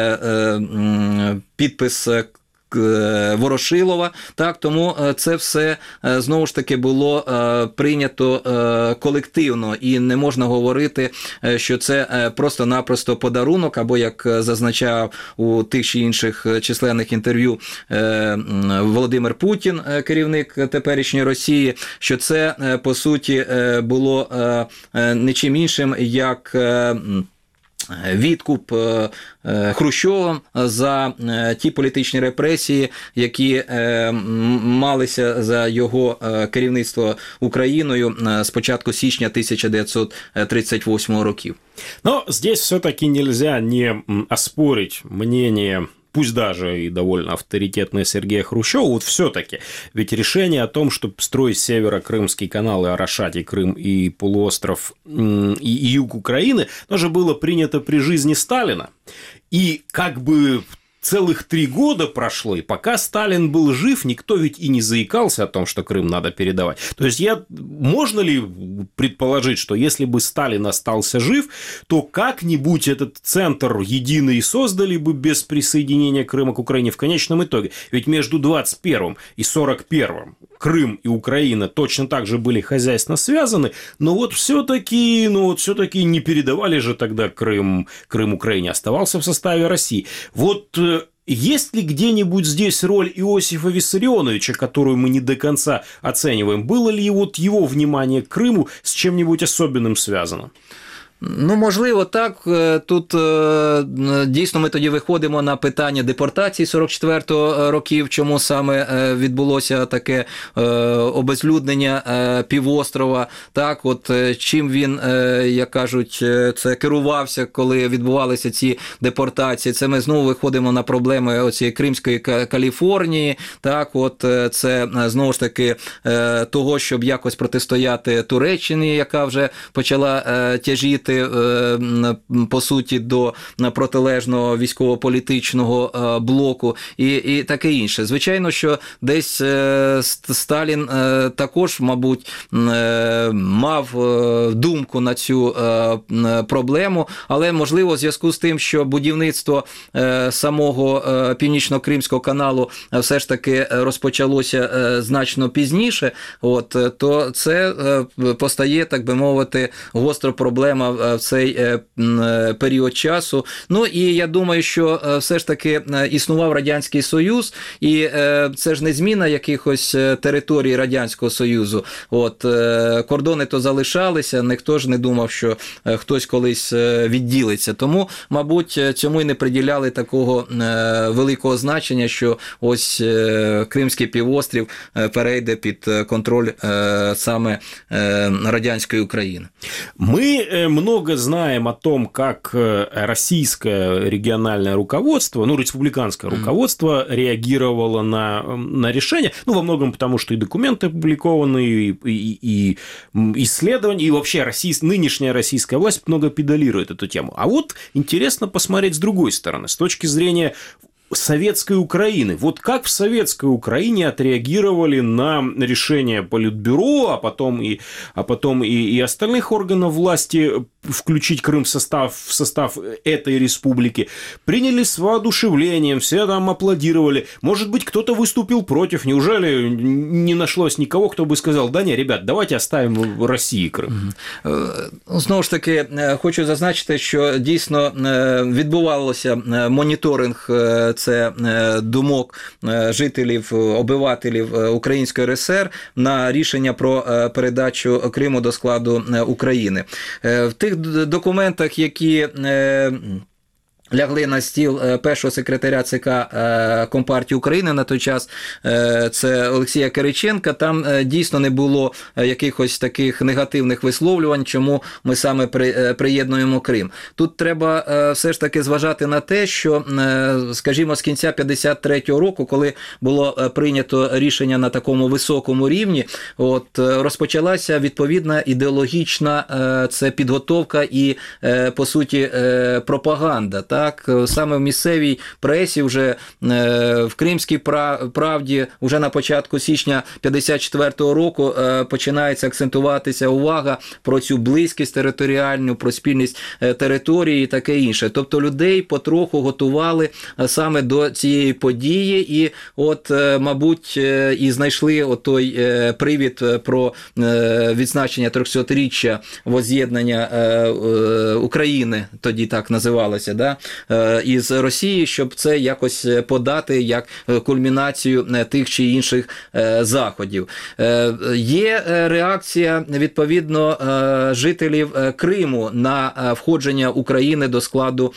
підпис Ворошилова, так, тому це все, знову ж таки, було прийнято колективно, і не можна говорити, що це просто-напросто подарунок, або, як зазначав у тих чи інших численних інтерв'ю Володимир Путін, керівник теперішньої Росії, що це, по суті, було не чим іншим, як відкуп Хрущовим за ті політичні репресії, які малися за його керівництво Україною з початку січня тисяча дев'ятсот тридцять восьмого років. Но здесь все-таки нельзя не оспорить мнение, пусть даже и довольно авторитетный Сергея Хрущева, вот все-таки, ведь решение о том, чтобы строить Северо-Крымский канал и орошать и Крым, и полуостров, и юг Украины, тоже было принято при жизни Сталина. И как бы целых три года прошло, и пока Сталин был жив, никто ведь и не заикался о том, что Крым надо передавать. То есть, я, можно ли предположить, что если бы Сталин остался жив, то как-нибудь этот центр единый создали бы без присоединения Крыма к Украине в конечном итоге? Ведь между двадцать первым и сорок первым Крым и Украина точно так же были хозяйственно связаны, но вот все-таки, ну вот все-таки не передавали же тогда Крым, Крым Украине, оставался в составе России. Вот есть ли где-нибудь здесь роль Иосифа Виссарионовича, которую мы не до конца оцениваем? Было ли вот его внимание к Крыму с чем-нибудь особенным связано? Ну, можливо, так. Тут дійсно ми тоді виходимо на питання депортації сорок четвертого років, чому саме відбулося таке обезлюднення півострова. Так, от чим він, як кажуть, це керувався, коли відбувалися ці депортації. Це ми знову виходимо на проблеми оцієї Кримської Каліфорнії. Так, от це знову ж таки того, щоб якось протистояти Туреччині, яка вже почала тяжіти вступати, по суті, до протилежного військово-політичного блоку і, і таке інше. Звичайно, що десь Сталін також, мабуть, мав думку на цю проблему, але, можливо, в зв'язку з тим, що будівництво самого Північно-Кримського каналу все ж таки розпочалося значно пізніше, от, то це постає, так би мовити, гостра проблема в цей період часу. Ну і я думаю, що все ж таки існував Радянський Союз, і це ж не зміна якихось територій Радянського Союзу. От, кордони то залишалися, ніхто ж не думав, що хтось колись відділиться. Тому, мабуть, цьому і не приділяли такого великого значення, що ось Кримський півострів перейде під контроль саме радянської України. Мы много знаем о том, как российское региональное руководство, ну, республиканское руководство реагировало на, на решение, ну, во многом потому, что и документы опубликованы, и, и, и исследования, и вообще российс... нынешняя российская власть много педалирует эту тему. А вот интересно посмотреть с другой стороны, с точки зрения советской Украины. Вот как в советской Украине отреагировали на решение Политбюро, а потом и, а потом и, и остальных органов власти включить Крым в состав, в состав этой республики. Приняли с воодушевлением, все там аплодировали. Может быть, кто-то выступил против. Неужели не нашлось никого, кто бы сказал, да не, ребят, давайте оставим в Росії Крим? Знову ж таки, хочу зазначити, що дійсно відбувалося моніторинг це думок жителів, обивателів Української РСР на рішення про передачу Криму до складу України. В тих документах, які лягли на стіл першого секретаря ЦК Компартії України на той час, це Олексія Кириченка, там дійсно не було якихось таких негативних висловлювань, чому ми саме приєднуємо Крим. Тут треба все ж таки зважати на те, що, скажімо, з кінця п'ятдесят третього року, коли було прийнято рішення на такому високому рівні, от, розпочалася відповідна ідеологічна це підготовка і, по суті, пропаганда, так? Так, саме в місцевій пресі, вже в Кримській правді, вже на початку січня п'ятдесят четвертого року починається акцентуватися увага про цю близькість територіальну, про спільність території і таке інше. Тобто людей потроху готували саме до цієї події і от, мабуть, і знайшли отой привід про відзначення трьохсотріччя возз'єднання України, тоді так називалося, да? Із Росії, щоб це якось подати як кульмінацію тих чи інших заходів. Є реакція, відповідно, жителів Криму на входження України до складу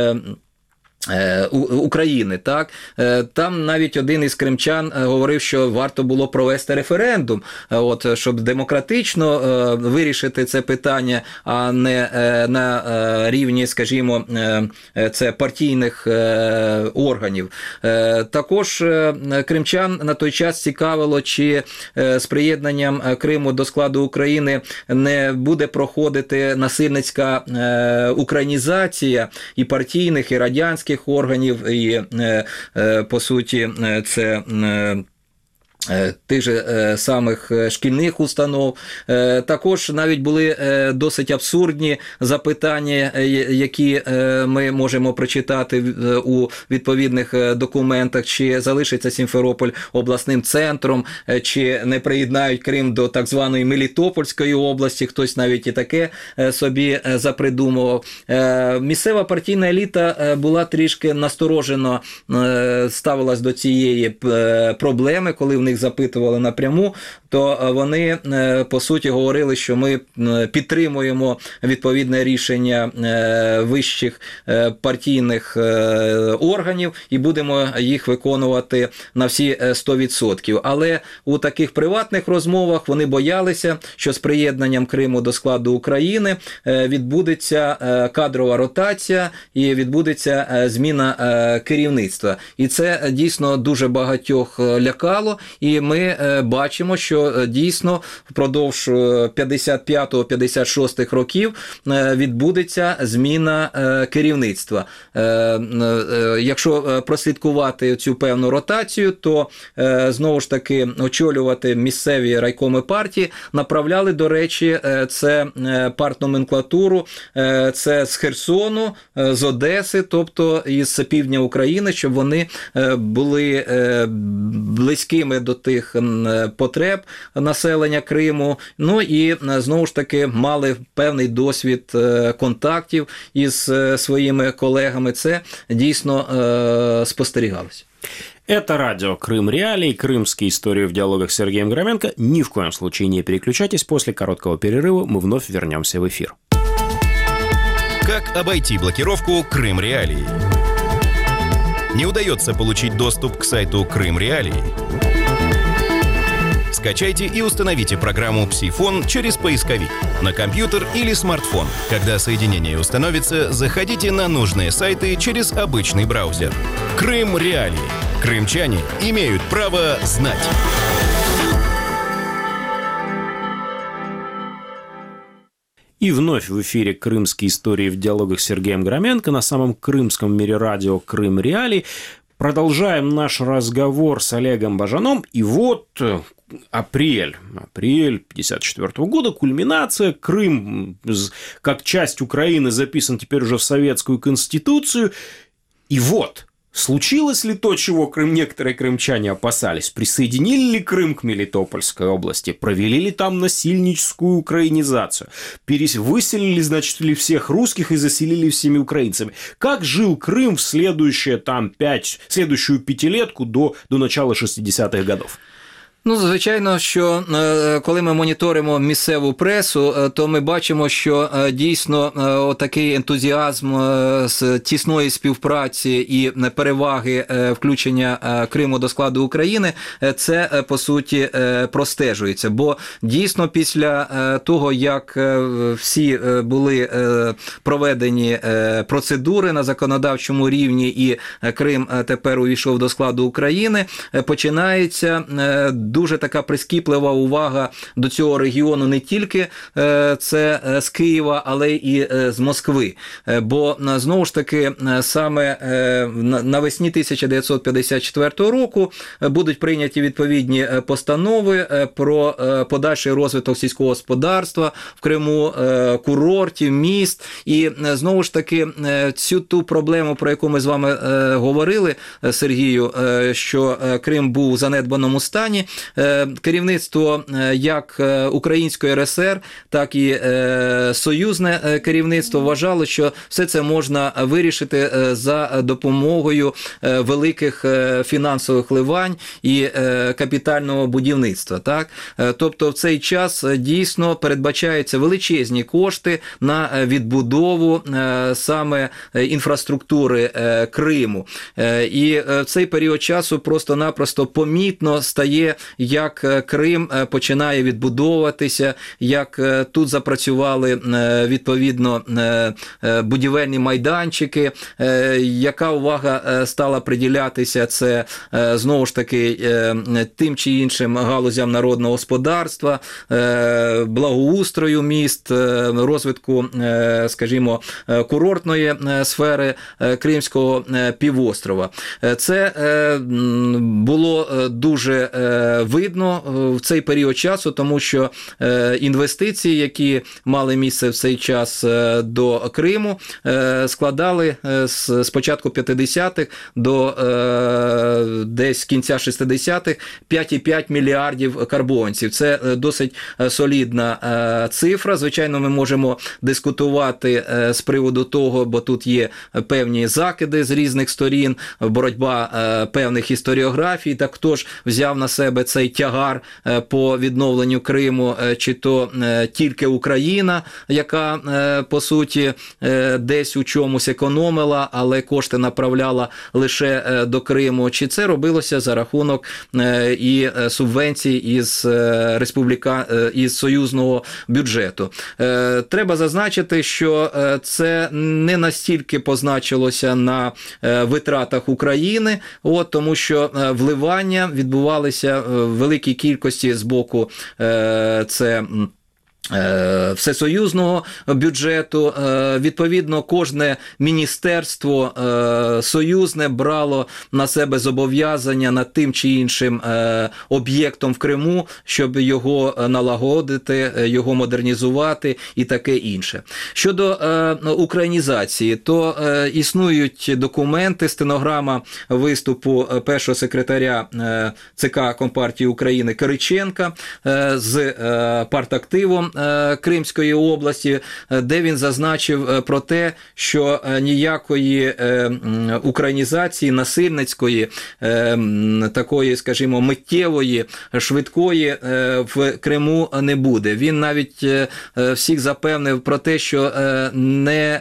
України, так? Там навіть один із кримчан говорив, що варто було провести референдум, от, щоб демократично вирішити це питання, а не на рівні, скажімо, це партійних органів. Також кримчан на той час цікавило, чи з приєднанням Криму до складу України не буде проходити насильницька українізація і партійних, і радянських органів, і, по суті, це тих же самих шкільних установ. Також навіть були досить абсурдні запитання, які ми можемо прочитати у відповідних документах, чи залишиться Сімферополь обласним центром, чи не приєднають Крим до так званої Мелітопольської області, хтось навіть і таке собі запридумував. Місцева партійна еліта була трішки насторожено ставилась до цієї проблеми, коли в них запитували напряму, то вони, по суті, говорили, що ми підтримуємо відповідне рішення вищих партійних органів і будемо їх виконувати на всі сто відсотків. Але у таких приватних розмовах вони боялися, що з приєднанням Криму до складу України відбудеться кадрова ротація і відбудеться зміна керівництва. І це дійсно дуже багатьох лякало. і ми бачимо, що дійсно впродовж п'ятдесят п'ятого - п'ятдесят шостого років відбудеться зміна керівництва. Якщо прослідкувати цю певну ротацію, то знову ж таки очолювати місцеві райкоми партії направляли, до речі, це партноменклатуру, це з Херсону, з Одеси, тобто із півдня України, щоб вони були близькими до тих потреб населення Криму, ну і знову ж таки мали певний досвід контактів із своїми колегами. Це дійсно спостерігалось. Это радио «Крым Реалии», крымские истории в диалогах с Сергеем Громенко. Ни в коем случае не переключайтесь. После короткого перерыва мы вновь вернемся в эфир. Как обойти блокировку «Крым Реалии»? Не удается получить доступ к сайту «Крым Реалии»? Скачайте и установите программу «Псифон» через поисковик на компьютер или смартфон. Когда соединение установится, заходите на нужные сайты через обычный браузер. «Крым Реалии». Крымчане имеют право знать. И вновь в эфире «Крымские истории в диалогах с Сергеем Громенко» на самом крымском мире радио «Крым Реалии». Продолжаем наш разговор с Олегом Бажаном. И вот апрель, апрель пятьдесят четвёртого года, кульминация. Крым, как часть Украины, записан теперь уже в Советскую Конституцию. И вот... Случилось ли то, чего Крым, некоторые крымчане опасались? Присоединили ли Крым к Мелитопольской области? Провели ли там насильническую украинизацию? Перес... Выселили, значит, ли всех русских и заселили всеми украинцами? Как жил Крым в следующие, там, пять... следующую пятилетку до, до начала шестидесятых годов? Ну, звичайно, що коли ми моніторимо місцеву пресу, то ми бачимо, що дійсно отакий ентузіазм з тісної співпраці і переваги включення Криму до складу України, це, по суті, простежується. Бо дійсно після того, як всі були проведені процедури на законодавчому рівні і Крим тепер увійшов до складу України, починається дуже така прискіплива увага до цього регіону не тільки це з Києва, але і з Москви. Бо, знову ж таки, саме навесні тисяча дев'ятсот п'ятдесят четвертого року будуть прийняті відповідні постанови про подальший розвиток сільського господарства в Криму, курортів, міст. І, знову ж таки, цю ту проблему, про яку ми з вами говорили, Сергію, що Крим був у занедбаному стані, керівництво як Української РСР, так і союзне керівництво вважало, що все це можна вирішити за допомогою великих фінансових вливань і капітального будівництва. Так? Тобто в цей час дійсно передбачаються величезні кошти на відбудову саме інфраструктури Криму. І в цей період часу просто-напросто помітно стає, як Крим починає відбудовуватися, як тут запрацювали відповідно будівельні майданчики, яка увага стала приділятися це знову ж таки тим чи іншим галузям народного господарства, благоустрою міст, розвитку, скажімо, курортної сфери Кримського півострова. Це було дуже видно в цей період часу, тому що інвестиції, які мали місце в цей час до Криму, складали з початку п'ятдесятих до десь кінця шістдесятих п'ять цілих п'ять мільярдів карбованців. Це досить солідна цифра. Звичайно, ми можемо дискутувати з приводу того, бо тут є певні закиди з різних сторін, боротьба певних історіографій, так хто ж взяв на себе цей тягар по відновленню Криму, чи то тільки Україна, яка, по суті, десь у чомусь економила, але кошти направляла лише до Криму, чи це робилося за рахунок і субвенцій із республіка, із союзного бюджету. Треба зазначити, що це не настільки позначилося на витратах України, от, тому що вливання відбувалися в великій кількості з боку це всесоюзного бюджету. Відповідно, кожне міністерство союзне брало на себе зобов'язання над тим чи іншим об'єктом в Криму, щоб його налагодити, його модернізувати і таке інше. Щодо українізації, то існують документи, стенограма виступу першого секретаря ЦК Компартії України Кириченка з партактивом Кримської області, де він зазначив про те, що ніякої українізації насильницької, такої, скажімо, миттєвої, швидкої в Криму не буде. Він навіть всіх запевнив про те, що не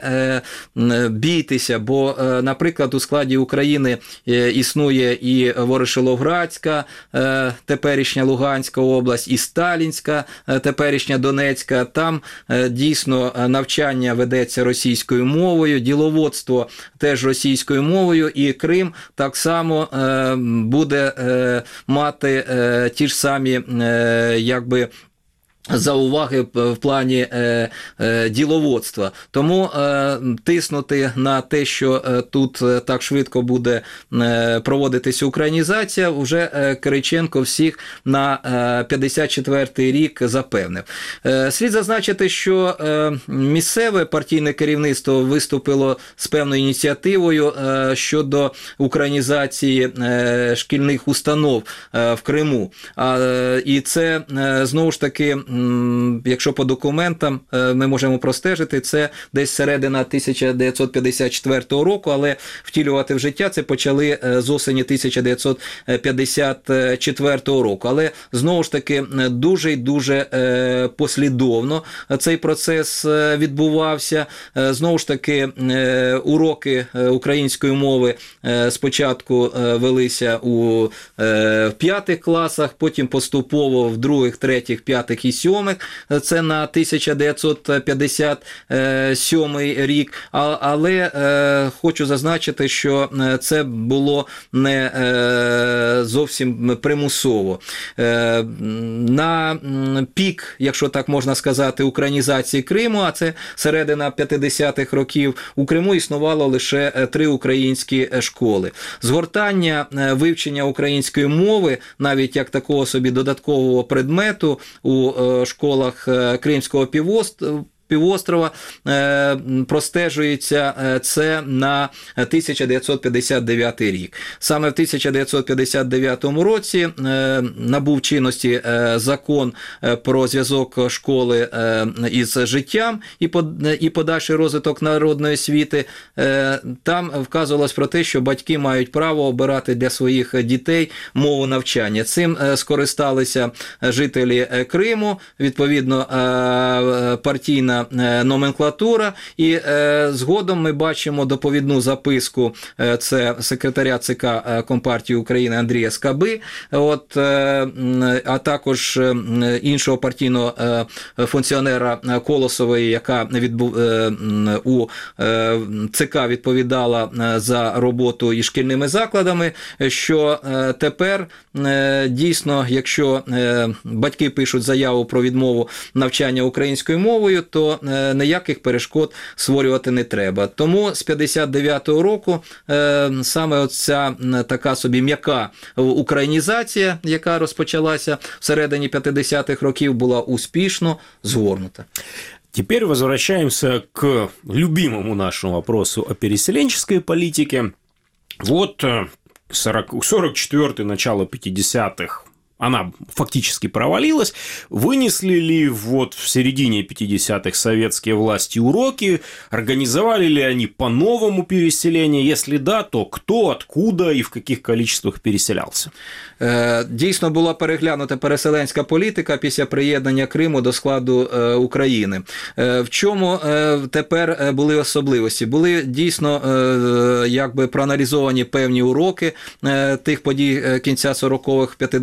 бійтеся, бо, наприклад, у складі України існує і Ворошиловградська, теперішня Луганська область, і Сталінська, теперішня Донецька. Там дійсно навчання ведеться російською мовою, діловодство теж російською мовою, і Крим так само буде мати ті ж самі, якби, зауваги в плані е, е, діловодства. Тому е, тиснути на те, що е, тут е, так швидко буде е, проводитися українізація, вже е, Кириченко всіх на е, п'ятдесят четвертий рік запевнив. Е, слід зазначити, що е, місцеве партійне керівництво виступило з певною ініціативою е, щодо українізації е, шкільних установ е, в Криму. А, е, і це, е, знову ж таки, якщо по документам ми можемо простежити, це десь середина тисяча дев'ятсот п'ятдесят четвертого року, але втілювати в життя це почали з осені тисяча дев'ятсот п'ятдесят четвертого року. Але, знову ж таки, дуже і дуже послідовно цей процес відбувався. Знову ж таки, уроки української мови спочатку велися у п'ятих класах, потім поступово в других, третіх, п'ятих і сьомих. Це на тисяча дев'ятсот п'ятдесят сьомий рік. Але е, хочу зазначити, що це було не е, зовсім примусово. Е, на пік, якщо так можна сказати, українізації Криму, а це середина п'ятдесятих років, у Криму існувало лише три українські школи. Згортання вивчення української мови, навіть як такого собі додаткового предмету у школах Кримського півострова, простежується це на тисяча дев'ятсот п'ятдесят дев'ятий рік. Саме в тисяча дев'ятсот п'ятдесят дев'ятому році набув чинності закон про зв'язок школи із життям і подальший розвиток народної освіти. Там вказувалось про те, що батьки мають право обирати для своїх дітей мову навчання. Цим скористалися жителі Криму, відповідно партійна номенклатура, і е, згодом ми бачимо доповідну записку, е, це секретаря ЦК Компартії України Андрія Скаби, от, е, а також е, іншого партійного е, функціонера Колосової, яка відбув, е, у е, ЦК відповідала за роботу із шкільними закладами, що е, тепер е, дійсно, якщо е, батьки пишуть заяву про відмову навчання українською мовою, то ніяких перешкод створювати не треба. Тому з п'ятдесят дев'ятого року е, саме оця така собі м'яка українізація, яка розпочалася всередині п'ятдесятих років, була успішно згорнута. Теперь возвращаемся к любимому нашему вопросу о переселенческой политике. Вот сорок четвёртый, начало пятидесятых, она фактически провалилась. Вынесли ли вот в середине пятидесятых советские власти уроки? Организовали ли они по-новому переселение? Если да, то кто, откуда и в каких количествах переселялся? Дійсно була переглянута переселенська політика після приєднання Криму до складу України. В чому тепер були особливості? Були дійсно якби проаналізовані певні уроки тих подій кінця сорокових, п'ятдесятих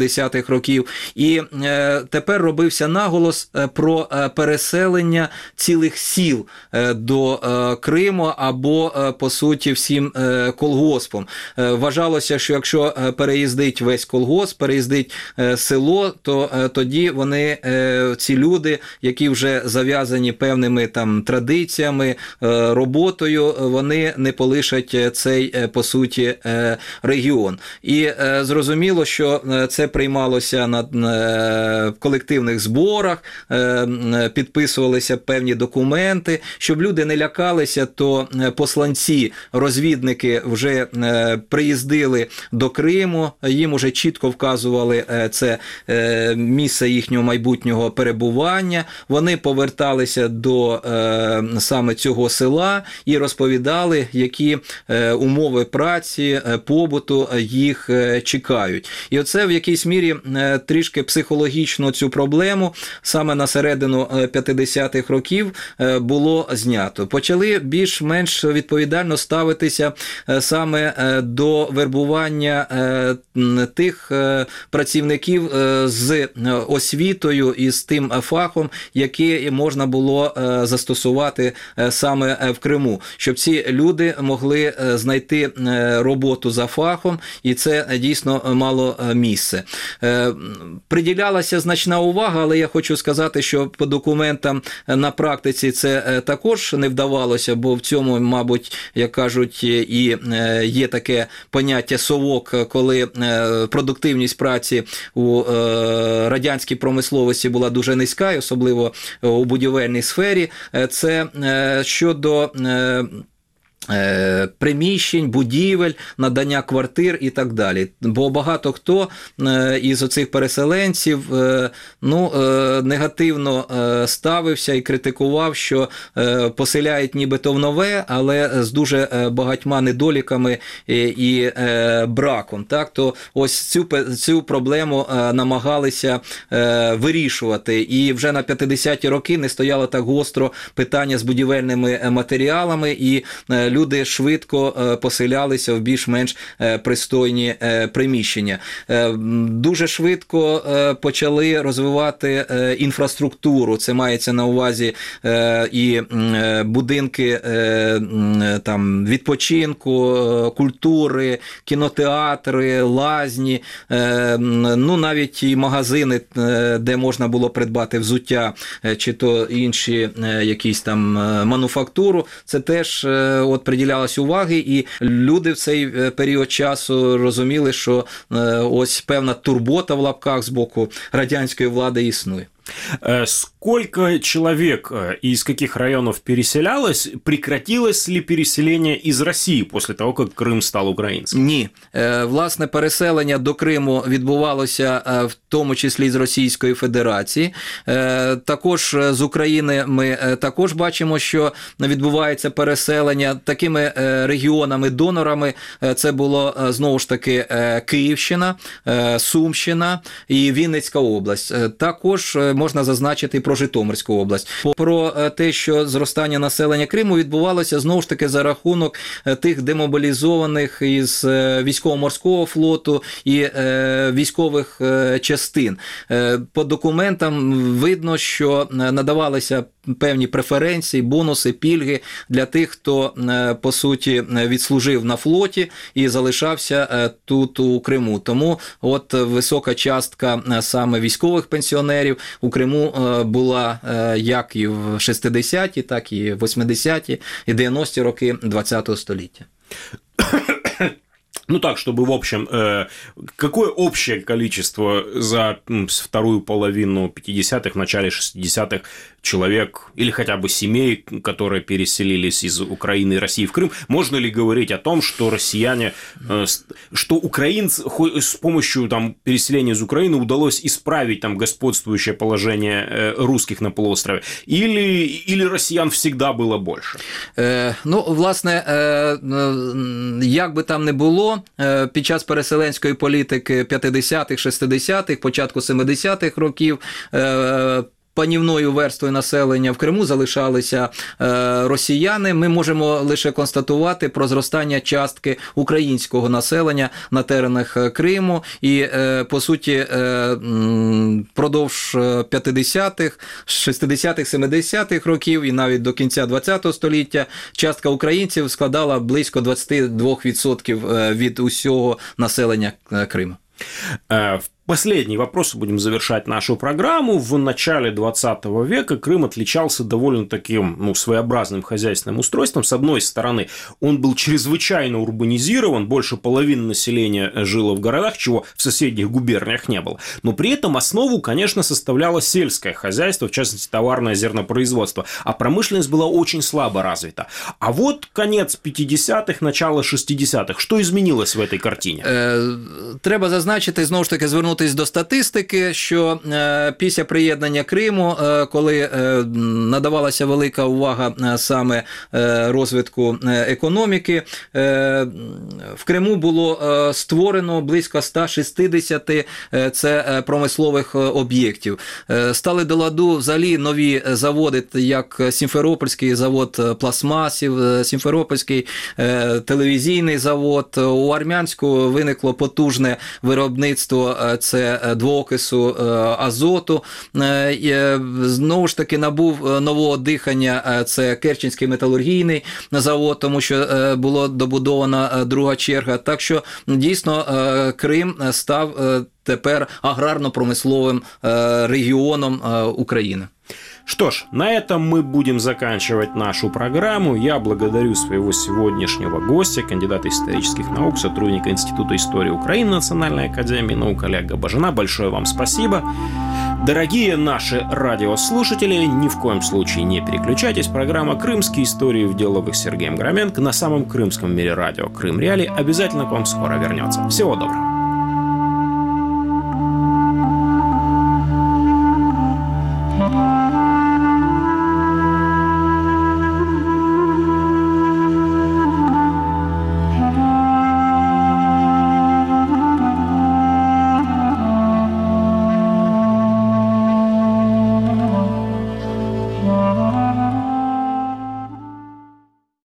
шістдесятих років. І тепер робився наголос про переселення цілих сіл до Криму або, по суті, всім колгоспом. Вважалося, що якщо переїздить весь колгосп, переїздить село, то тоді вони, ці люди, які вже зав'язані певними там традиціями, роботою, вони не полишать цей, по суті, регіон. І зрозуміло, що це приймалося на колективних зборах, підписувалися певні документи, щоб люди не лякалися, то посланці, розвідники вже приїздили до Криму, їм уже чітко вказували це місце їхнього майбутнього перебування, вони поверталися до саме цього села і розповідали, які умови праці, побуту їх чекають. І оце в якійсь мірі трішки психологічно цю проблему саме на середину п'ятдесятих років було знято. Почали більш-менш відповідально ставитися саме до вербування тих працівників з освітою і з тим фахом, який можна було застосувати саме в Криму, щоб ці люди могли знайти роботу за фахом, і це дійсно мало місце. Приділялася значна увага, але я хочу сказати, що по документам на практиці це також не вдавалося, бо в цьому, мабуть, як кажуть, і є таке поняття совок, коли продуктивність праці у радянській промисловості була дуже низька, особливо у будівельній сфері. Це щодо приміщень, будівель, надання квартир і так далі. Бо багато хто із оцих переселенців ну, негативно ставився і критикував, що поселяють нібито в нове, але з дуже багатьма недоліками і браком. Так? То ось цю, цю проблему намагалися вирішувати. І вже на п'ятдесяті роки не стояло так гостро питання з будівельними матеріалами, і люди швидко поселялися в більш-менш пристойні приміщення. Дуже швидко почали розвивати інфраструктуру. Це мається на увазі і будинки там, відпочинку, культури, кінотеатри, лазні, ну навіть і магазини, де можна було придбати взуття чи то інші якісь там мануфактуру. Це теж от приділялось уваги, і люди в цей період часу розуміли, що ось певна турбота в лапках з боку радянської влади існує. Сколько человек и из каких районов переселялось? Прекратилось ли переселение из России после того, как Крим став українським? Ні. Власне, переселення до Криму відбувалося в тому числі з Російської Федерації. Також з України ми також бачимо, що відбувається переселення такими регіонами-донорами. Це було, знову ж таки, Київщина, Сумщина і Вінницька область. Також можна зазначити про Житомирську область. Про те, що зростання населення Криму відбувалося, знову ж таки, за рахунок тих демобілізованих із військово-морського флоту і військових частин. По документам видно, що надавалися певні преференції, бонуси, пільги для тих, хто, по суті, відслужив на флоті і залишався тут у Криму. Тому от висока частка саме військових пенсіонерів у Криму була як і в шістдесяті, так і в восьмидесяті і дев'яності роки ХХ століття. Ну так, чтобы в общем, э, какое общее количество за м, вторую половину пятидесятых, в начале шестидесятых человек или хотя бы семей, которые переселились из Украины и России в Крым, можно ли говорить о том, что россияне, э, что украинцы с помощью там, переселения из Украины удалось исправить там господствующее положение э, русских на полуострове, или, или россиян всегда было больше? Е, ну, власне, е, як би там не було, під час переселенської політики п'ятдесятих, шістдесятих, початку семидесятих років панівною верствою населення в Криму залишалися росіяни. Ми можемо лише констатувати про зростання частки українського населення на теренах Криму. І, по суті, продовж п'ятдесятих, шістдесятих, семидесятих років і навіть до кінця ХХ століття частка українців складала близько двадцять два відсотки від усього населення Криму. Последний вопрос, будем завершать нашу программу. В начале двадцатого века Крым отличался довольно таким, ну, своеобразным хозяйственным устройством. С одной стороны, он был чрезвычайно урбанизирован, больше половины населения жило в городах, чего в соседних губерниях не было. Но при этом основу, конечно, составляло сельское хозяйство, в частности, товарное зернопроизводство, а промышленность была очень слабо развита. А вот конец п'ятдесятих, начало шістдесятих. Что изменилось в этой картине? Е, треба зазначити, знову ж таки, звернути до статистики, що е, після приєднання Криму, е, коли е, надавалася велика увага е, саме е, розвитку е, економіки, е, в Криму було е, створено близько ста шістдесяти е, це промислових об'єктів. Е, стали до ладу взагалі нові заводи, як Сімферопольський завод пластмасів, Сімферопольський е, телевізійний завод. У Армянську виникло потужне виробництво це двоокису азоту. Знову ж таки набув нового дихання це Керченський металургійний завод, тому що було добудована друга черга. Так що дійсно Крим став тепер аграрно-промисловим регіоном України. Что ж, на этом мы будем заканчивать нашу программу. Я благодарю своего сегодняшнего гостя, кандидата исторических наук, сотрудника Института истории Украины Национальной академии наук Олега Бажана. Большое вам спасибо. Дорогие наши радиослушатели, ни в коем случае не переключайтесь. Программа «Крымские истории» в диалогах с Сергеем Громенко на самом крымском в мире радио «Крым Реалии» обязательно к вам скоро вернется. Всего доброго.